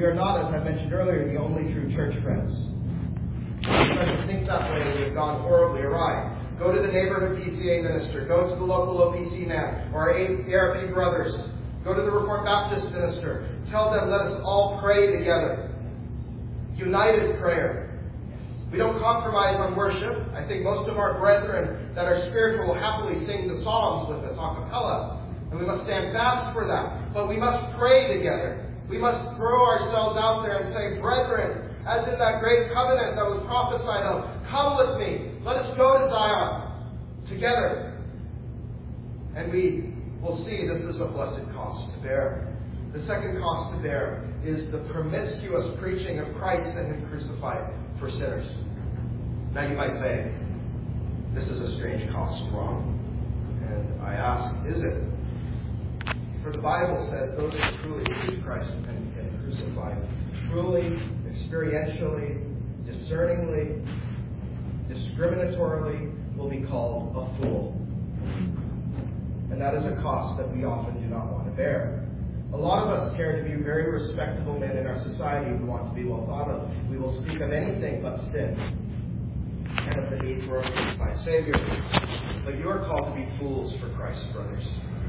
We are not, as I mentioned earlier, the only true church friends. If you try to think that way, we have gone horribly awry. Go to the neighborhood PCA minister. Go to the local OPC man or our ARP brothers. Go to the Reformed Baptist minister. Tell them, let us all pray together. United prayer. We don't compromise on worship. I think most of our brethren that are spiritual will happily sing the Psalms with us a cappella. And we must stand fast for that. But we must pray together. We must throw ourselves out there and say, brethren, as in that great covenant that was prophesied of, come with me. Let us go to Zion together. And we will see this is a blessed cost to bear. The second cost to bear is the promiscuous preaching of Christ and Him crucified for sinners. Now you might say, this is a strange cost, Ron. And I ask, is it? For the Bible says those who truly preach Christ and Him crucified, truly, experientially, discerningly, discriminatorily, will be called a fool. And that is a cost that we often do not want to bear. A lot of us care to be very respectable men in our society who want to be well thought of. We will speak of anything but sin and of the need for a crucified Savior. But you are called to be fools for Christ, brothers.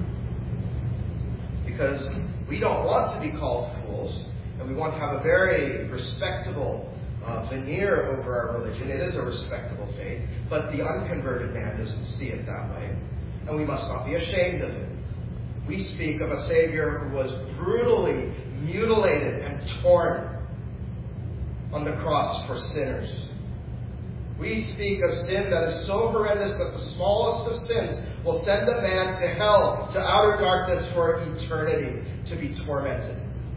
Because we don't want to be called fools, and we want to have a very respectable veneer over our religion. It is a respectable faith, but the unconverted man doesn't see it that way. And we must not be ashamed of it. We speak of a Savior who was brutally mutilated and torn on the cross for sinners. We speak of sin that is so horrendous that the smallest of sins will send a man to hell, to outer darkness for eternity, to be tormented.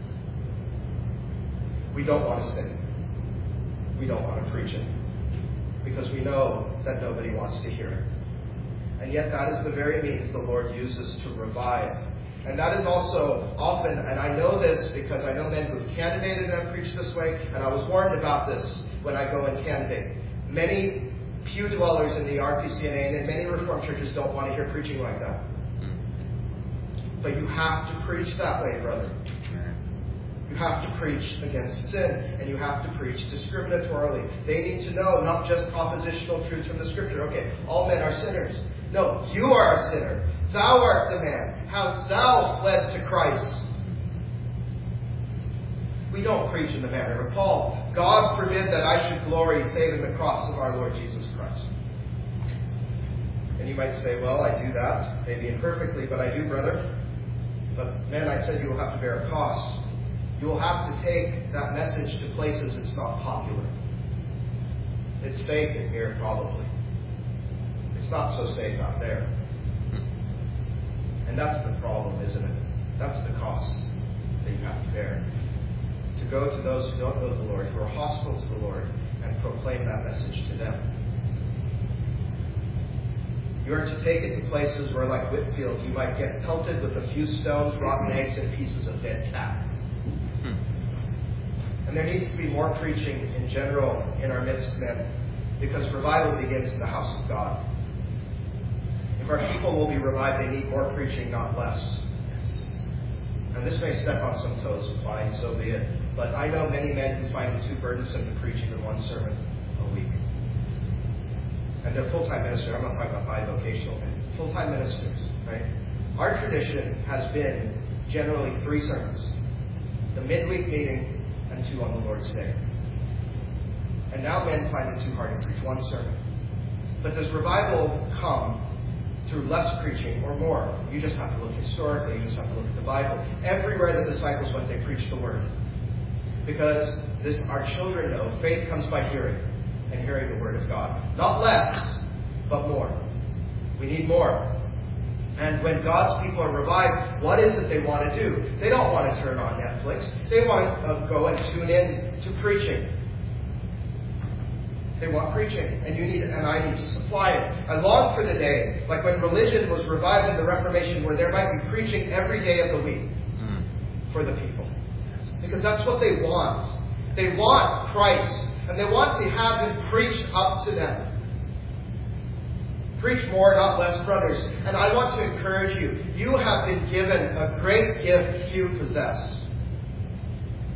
We don't want to sin. We don't want to preach it. Because we know that nobody wants to hear it. And yet that is the very means the Lord uses to revive. And that is also often, and I know this because I know men who have candidated and have preached this way, and I was warned about this when I go and candidate. Many pew dwellers in the RPCNA and in many Reformed churches don't want to hear preaching like that. But you have to preach that way, brother. You have to preach against sin, and you have to preach discriminatorily. They need to know not just oppositional truths from the Scripture. Okay, all men are sinners. No, you are a sinner. Thou art the man. Hast thou fled to Christ? We don't preach in the manner of Paul. God forbid that I should glory save in the cross of our Lord Jesus Christ. And you might say, well, I do that, maybe imperfectly, but I do, brother. But men, I said you will have to bear a cost. You will have to take that message to places it's not popular. It's safe in here, probably. It's not so safe out there. And that's the problem, isn't it? That's the cost that you have to bear. To go to those who don't know the Lord, who are hostile to the Lord, and proclaim that message to them. You are to take it to places where, like Whitfield, you might get pelted with a few stones, rotten eggs, and pieces of dead cat. And there needs to be more preaching in general in our midst, men, because revival begins in the house of God. If our people will be revived, they need more preaching, not less. And this may step on some toes, fine, so be it. But I know many men who find it too burdensome to preach even one sermon a week. And they're full-time ministers. I'm not talking about bivocational men. Full-time ministers, right? Our tradition has been generally 3 sermons. The midweek meeting and 2 on the Lord's Day. And now men find it too hard to preach one sermon. But does revival come through less preaching or more? You just have to look historically. You just have to look at the Bible. Everywhere the disciples went, they preached the Word. Because this, our children know, faith comes by hearing, and hearing the Word of God. Not less, but more. We need more. And when God's people are revived, what is it they want to do? They don't want to turn on Netflix. They want to go and tune in to preaching. They want preaching, and you need, and I need to supply it. I long for the day, like when religion was revived in the Reformation, where there might be preaching every day of the week for the people. Because that's what they want. They want Christ, and they want to have Him preached up to them. Preach more, not less, brothers. And I want to encourage you. You have been given a great gift few possess.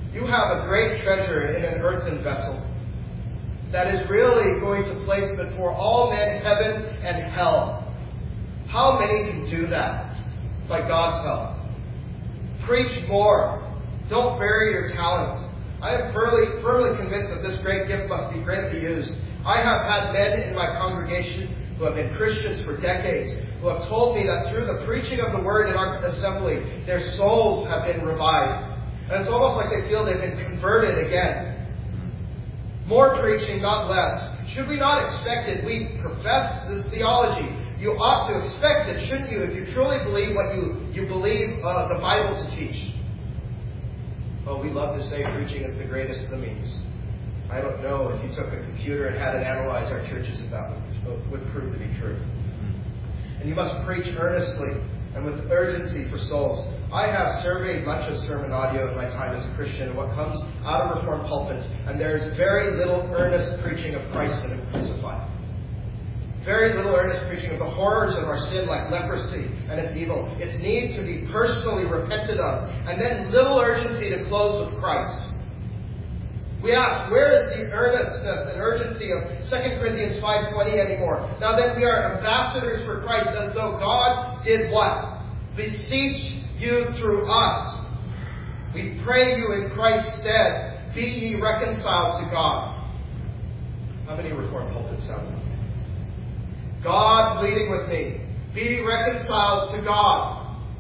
You have a great treasure in an earthen vessel that is really going to place before all men heaven and hell. How many can do that by God's help? Preach more. Don't bury your talent. I am firmly convinced that this great gift must be greatly used. I have had men in my congregation who have been Christians for decades, who have told me that through the preaching of the Word in our assembly, their souls have been revived. And it's almost like they feel they've been converted again. More preaching, not less. Should we not expect it? We profess this theology. You ought to expect it, shouldn't you, if you truly believe what you believe the Bible to teach. Oh, we love to say preaching is the greatest of the means. I don't know if you took a computer and had it analyze our churches if that would prove to be true. And you must preach earnestly and with urgency for souls. I have surveyed much of sermon audio in my time as a Christian and what comes out of Reformed pulpits, and there is very little earnest preaching of Christ and Him crucified. Very little earnest preaching of the horrors of our sin, like leprosy and its evil. Its need to be personally repented of, and then little urgency to close with Christ. We ask, where is the earnestness and urgency of 2 Corinthians 5:20 anymore? Now that we are ambassadors for Christ, as though God did what? Beseech you through us. We pray you in Christ's stead, be ye reconciled to God. How many Reformed pulpits sound like that? God pleading with me, be reconciled to God.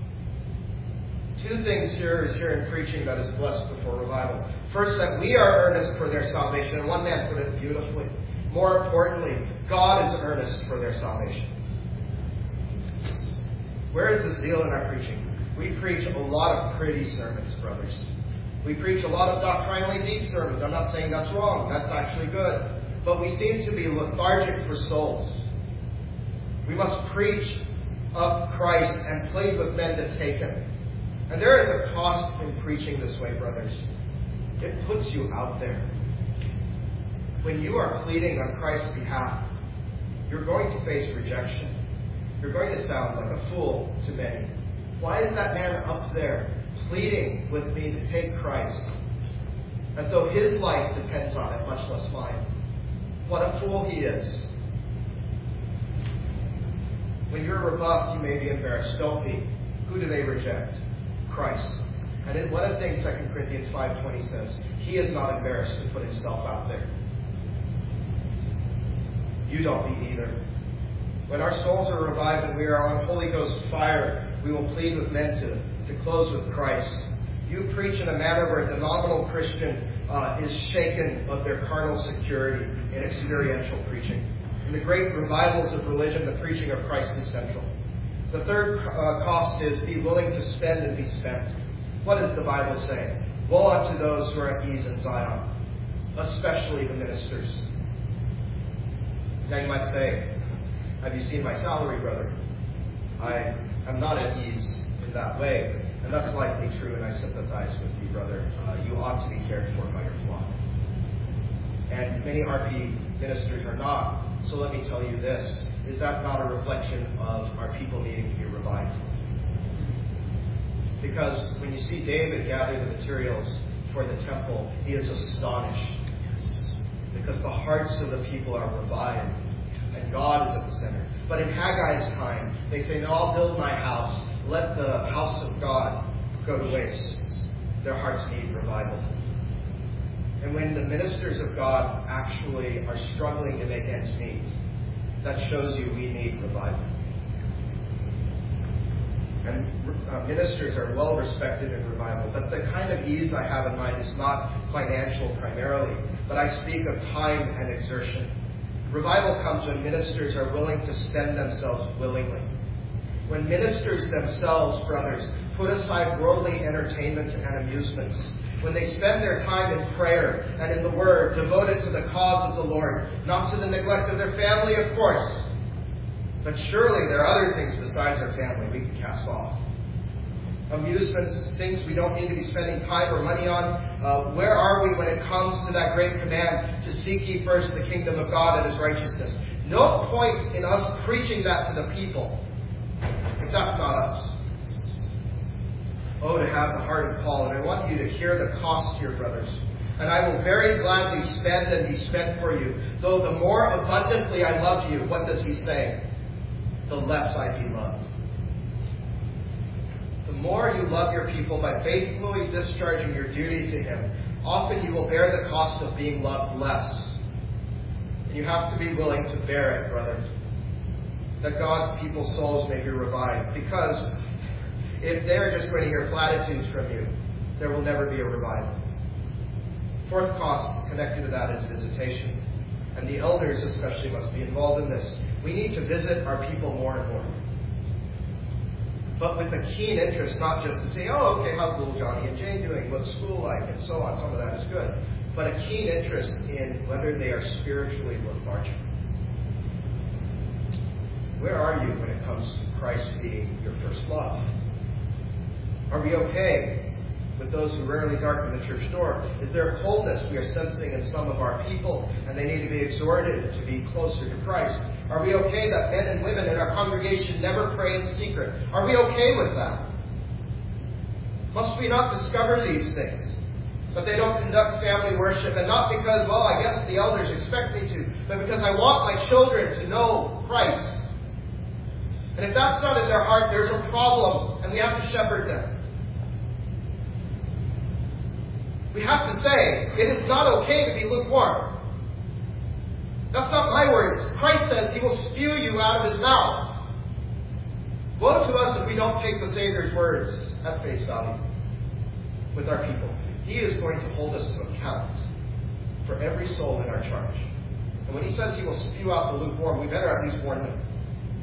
Two things here in preaching that is blessed before revival. First, that we are earnest for their salvation. And one man put it beautifully. More importantly, God is earnest for their salvation. Where is the zeal in our preaching? We preach a lot of pretty sermons, brothers. We preach a lot of doctrinally deep sermons. I'm not saying that's wrong. That's actually good. But we seem to be lethargic for souls. We must preach of Christ and plead with men to take Him. And there is a cost in preaching this way, brothers. It puts you out there. When you are pleading on Christ's behalf, you're going to face rejection. You're going to sound like a fool to many. Why is that man up there pleading with me to take Christ? As though his life depends on it, much less mine. What a fool he is. When you're rebuffed, you may be embarrassed. Don't be. Who do they reject? Christ. And one of the things 2 Corinthians 5:20 says, He is not embarrassed to put Himself out there. You don't be either. When our souls are revived and we are on Holy Ghost fire, we will plead with men to close with Christ. You preach in a manner where the nominal Christian is shaken of their carnal security in experiential preaching. In the great revivals of religion, the preaching of Christ is central. The third cost is be willing to spend and be spent. What does the Bible say? Woe unto those who are at ease in Zion, especially the ministers. Now you might say, have you seen my salary, brother? I am not at ease in that way. And that's likely true, and I sympathize with you, brother. You ought to be cared for by your flock. And many RP ministers are not. So let me tell you this. Is that not a reflection of our people needing to be revived? Because when you see David gather the materials for the temple, he is astonished. Because the hearts of the people are revived. And God is at the center. But in Haggai's time, they say, no, I'll build my house. Let the house of God go to waste. Their hearts need revival. And when the ministers of God actually are struggling to make ends meet, that shows you we need revival. And ministers are well respected in revival. But the kind of ease I have in mind is not financial primarily, but I speak of time and exertion. Revival comes when ministers are willing to spend themselves willingly. When ministers themselves, brothers, put aside worldly entertainments and amusements. When they spend their time in prayer and in the Word, devoted to the cause of the Lord, not to the neglect of their family, of course. But surely there are other things besides our family we can cast off. Amusements, things we don't need to be spending time or money on. Where are we when it comes to that great command to seek ye first the kingdom of God and His righteousness? No point in us preaching that to the people if that's not us. Oh, to have the heart of Paul. And I want you to hear the cost here, brothers. And I will very gladly spend and be spent for you. Though the more abundantly I love you, what does he say? The less I be loved. The more you love your people by faithfully discharging your duty to him, often you will bear the cost of being loved less. And you have to be willing to bear it, brothers, that God's people's souls may be revived. Because if they're just going to hear platitudes from you, there will never be a revival. Fourth cost connected to that is visitation. And the elders especially must be involved in this. We need to visit our people more and more. But with a keen interest, not just to say, oh, okay, how's little Johnny and Jane doing? What's school like? And so on. Some of that is good. But a keen interest in whether they are spiritually lethargic. Where are you when it comes to Christ being your first love? Are we okay with those who rarely darken the church door? Is there a coldness we are sensing in some of our people, and they need to be exhorted to be closer to Christ? Are we okay that men and women in our congregation never pray in secret? Are we okay with that? Must we not discover these things? But they don't conduct family worship, and not because, well, I guess the elders expect me to, but because I want my children to know Christ. And if that's not in their heart, there's a problem, and we have to shepherd them. We have to say, it is not okay to be lukewarm. That's not my words. Christ says he will spew you out of his mouth. Woe to us if we don't take the Savior's words at face value with our people. He is going to hold us to account for every soul in our charge. And when he says he will spew out the lukewarm, we better at least warn them.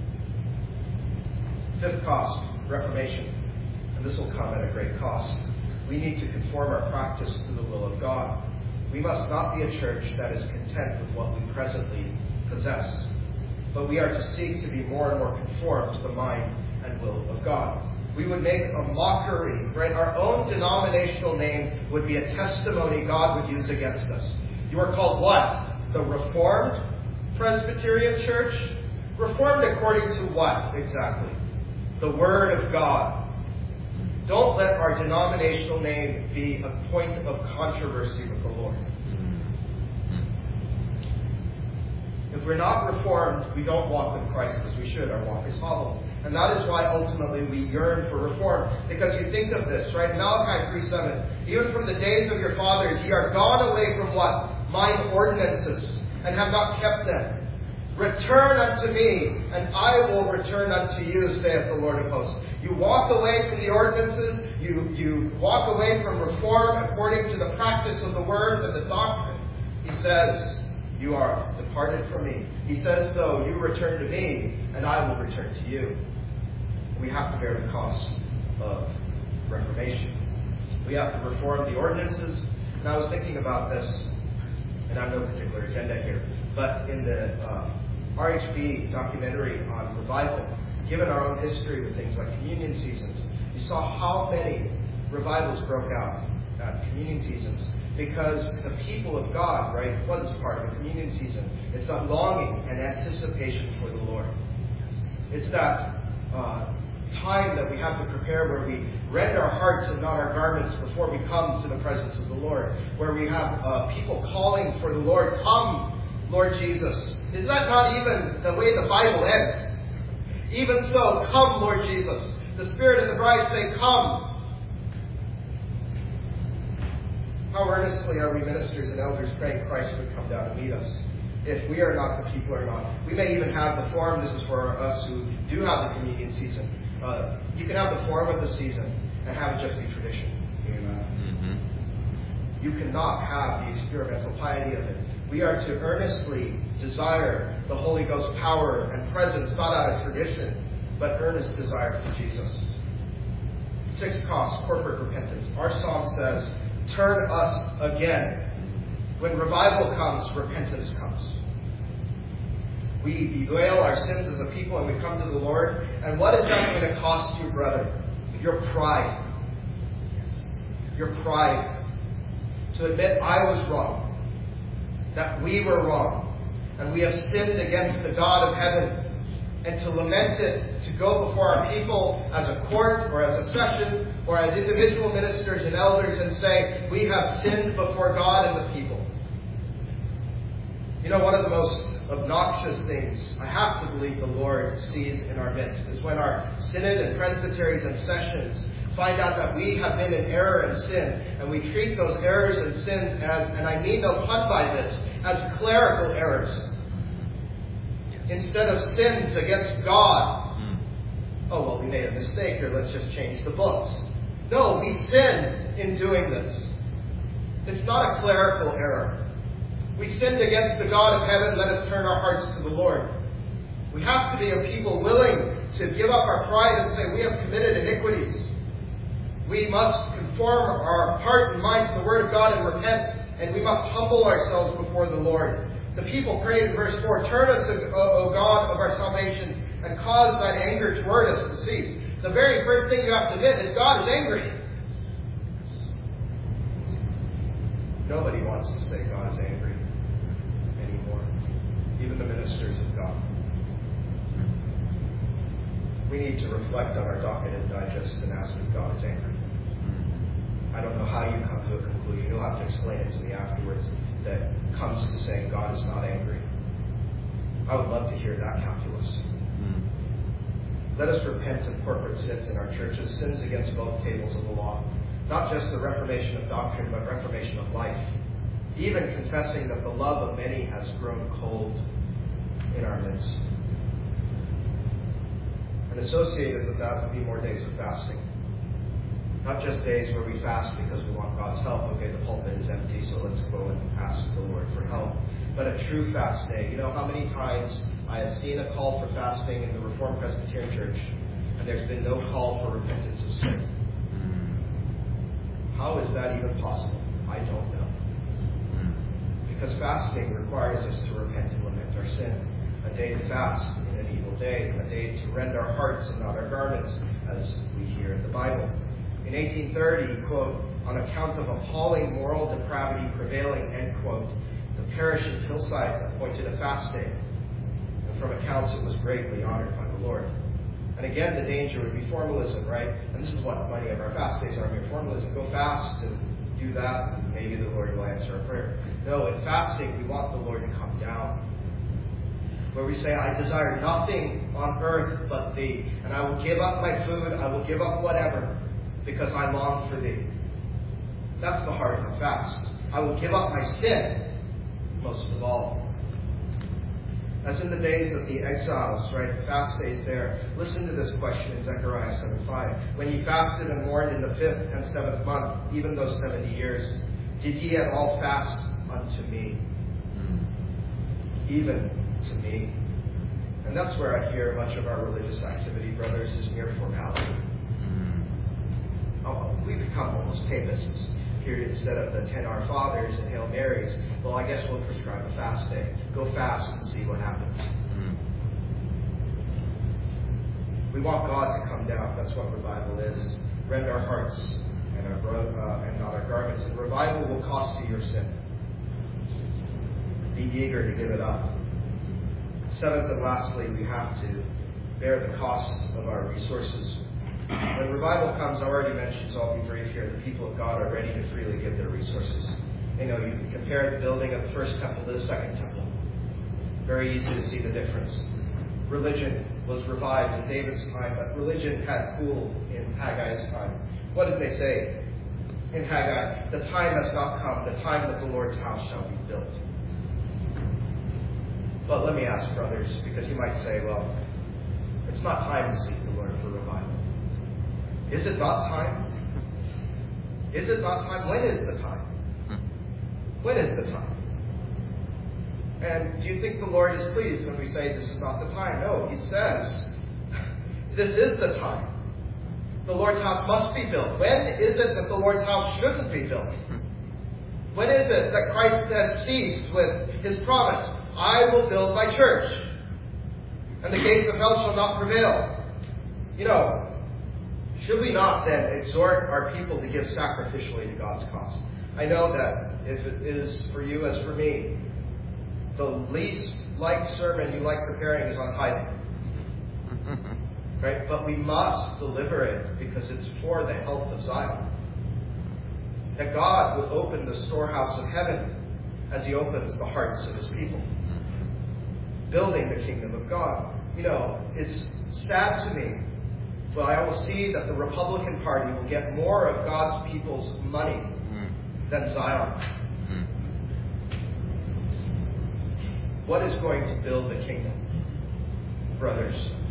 Fifth cost, reformation. And this will come at a great cost. We need to conform our practice to the will of God. We must not be a church that is content with what we presently possess, but we are to seek to be more and more conformed to the mind and will of God. We would make a mockery, right? Our own denominational name would be a testimony God would use against us. You are called what? The Reformed Presbyterian Church? Reformed according to what exactly? The Word of God. Don't let our denominational name be a point of controversy with the Lord. If we're not reformed, we don't walk with Christ as we should. Our walk is hollow. And that is why ultimately we yearn for reform. Because you think of this, right? Malachi 3:7. Even from the days of your fathers, ye are gone away from what? Mine ordinances, and have not kept them. Return unto me, and I will return unto you, saith the Lord of hosts. You walk away from the ordinances, you walk away from reform according to the practice of the word and the doctrine. He says, you are departed from me. He says, though, you return to me, and I will return to you. We have to bear the cost of reformation. We have to reform the ordinances. And I was thinking about this, and I have no particular agenda here, but in the RHB documentary on revival, given our own history with things like communion seasons, you saw how many revivals broke out at communion seasons. Because the people of God, right, what is part of a communion season? It's that longing and anticipation for the Lord. It's that time that we have to prepare where we rend our hearts and not our garments before we come to the presence of the Lord. Where we have people calling for the Lord, come, Lord Jesus. Is that not even the way the Bible ends? Even so, come, Lord Jesus. The Spirit and the bride say, come. How earnestly are we ministers and elders praying Christ would come down and meet us? If we are not, the people are not. We may even have the form. This is for us who do have the communion season. You can have the form of the season and have it just be tradition. Mm-hmm. You cannot have the experimental piety of it. We are to earnestly desire the Holy Ghost power and presence, not out of tradition, but earnest desire for Jesus. Sixth cost, corporate repentance. Our psalm says, turn us again. When revival comes, repentance comes. We bewail our sins as a people and we come to the Lord. And what is that going to cost you, brother? Your pride. Yes. Your pride. To admit I was wrong. That we were wrong. And we have sinned against the God of heaven. And to lament it, to go before our people as a court or as a session or as individual ministers and elders and say, we have sinned before God and the people. You know, one of the most obnoxious things I have to believe the Lord sees in our midst is when our synod and presbyteries and sessions find out that we have been in error and sin, and we treat those errors and sins as, and I mean no pun by this, as clerical errors. Instead of sins against God. Oh, well, we made a mistake here, let's just change the books. No, we sinned in doing this. It's not a clerical error. We sinned against the God of heaven, let us turn our hearts to the Lord. We have to be a people willing to give up our pride and say, we have committed iniquities. We must conform our heart and mind to the Word of God and repent, and we must humble ourselves before the Lord. The people prayed in verse 4, turn us, O God of our salvation, and cause thine anger toward us to cease. The very first thing you have to admit is God is angry. Nobody wants to say God is angry anymore. Even the ministers of God. We need to reflect on our docket and digest and ask if God is angry. I don't know how you come to a conclusion. You'll have to explain it to me afterwards that comes to saying God is not angry. I would love to hear that calculus. Let us repent of corporate sins in our churches, sins against both tables of the law. Not just the reformation of doctrine, but reformation of life. Even confessing that the love of many has grown cold in our midst. And associated with that would be more days of fasting. Not just days where we fast because we want God's help. Okay, the pulpit is empty, so let's go and ask the Lord for help. But a true fast day. You know how many times I have seen a call for fasting in the Reformed Presbyterian Church, and there's been no call for repentance of sin. How is that even possible? I don't know. Because fasting requires us to repent and lament our sin. A day to fast in an evil day. A day to rend our hearts and not our garments, as we hear in the Bible. In 1830, quote, on account of appalling moral depravity prevailing, end quote, the parish in Hillside appointed a fast day. And from accounts it was greatly honored by the Lord. And again, the danger would be formalism, right? And this is what many of our fast days are, mere formalism. Go fast and do that, and maybe the Lord will answer our prayer. No, in fasting, we want the Lord to come down. Where we say, I desire nothing on earth but thee. And I will give up my food, I will give up whatever, because I long for thee. That's the heart of the fast. I will give up my sin, most of all. As in the days of the exiles, right? The fast days there. Listen to this question in Zechariah 7:5. When ye fasted and mourned in the 5th and 7th month, even those 70 years, did ye at all fast unto me? Even to me. And that's where I hear much of our religious activity, brothers, is mere formality. Oh, we become almost papists. Here, instead of the 10 Our Fathers and Hail Marys, well, I guess we'll prescribe a fast day. Go fast and see what happens. We want God to come down. That's what revival is. Rend our hearts and not our garments. And revival will cost you your sin. Be eager to give it up. Seventh and lastly, we have to bear the cost of our resources. When revival comes, I already mentioned, so I'll be brief here, the people of God are ready to freely give their resources. You know, you can compare the building of the first temple to the second temple. Very easy to see the difference. Religion was revived in David's time, but religion had cooled in Haggai's time. What did they say in Haggai? The time has not come, the time that the Lord's house shall be built. But let me ask, brothers, because you might say, well, it's not time to seek the Lord for revival. Is it not time? Is it not time? When is the time? When is the time? And do you think the Lord is pleased when we say this is not the time? No, He says this is the time. The Lord's house must be built. When is it that the Lord's house shouldn't be built? When is it that Christ has ceased with His promise, I will build my church, and the gates of hell shall not prevail? You know, should we not then exhort our people to give sacrificially to God's cause? I know that if it is for you as for me, the least liked sermon you like preparing is on tithing. Right? But we must deliver it because it's for the health of Zion. That God will open the storehouse of heaven as He opens the hearts of His people. Building the kingdom of God. It's sad to me, but I will see that the Republican Party will get more of God's people's money than Zion. What is going to build the kingdom, brothers?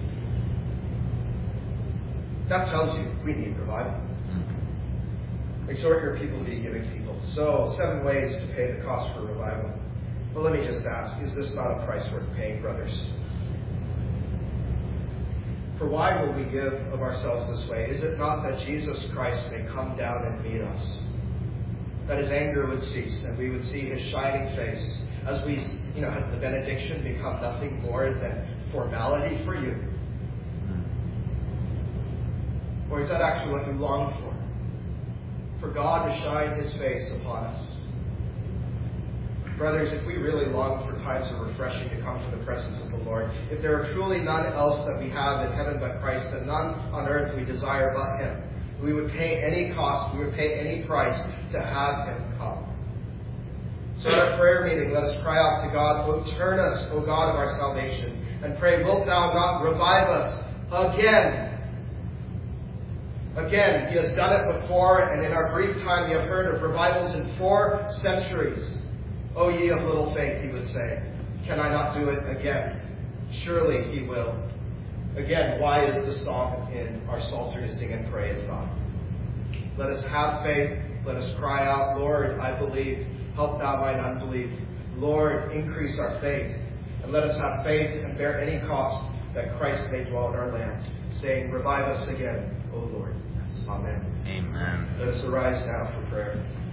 That tells you we need revival. Exhort your people to be giving people. So, 7 ways to pay the cost for revival. But let me just ask, is this not a price worth paying, brothers? For why will we give of ourselves this way? Is it not that Jesus Christ may come down and meet us? That His anger would cease and we would see His shining face as we, has the benediction become nothing more than formality for you? Or is that actually what you long for? For God to shine His face upon us. Brothers, if we really long for times of refreshing to come to the presence of the Lord, if there are truly none else that we have in heaven but Christ, and none on earth we desire but Him, we would pay any cost, we would pay any price to have Him come. So at our prayer meeting, let us cry out to God, "O turn us, O God of our salvation," and pray, "Wilt Thou not revive us again?" Again, He has done it before, and in our brief time we have heard of revivals in 4 centuries. "O ye of little faith," He would say, "can I not do it again?" Surely He will. Again, why is the song in our Psalter to sing and pray if not? Let us have faith. Let us cry out, "Lord, I believe. Help Thou mine unbelief." Lord, increase our faith. And let us have faith and bear any cost that Christ may dwell in our land, saying, "Revive us again, O Lord." Amen. Amen. Let us arise now for prayer.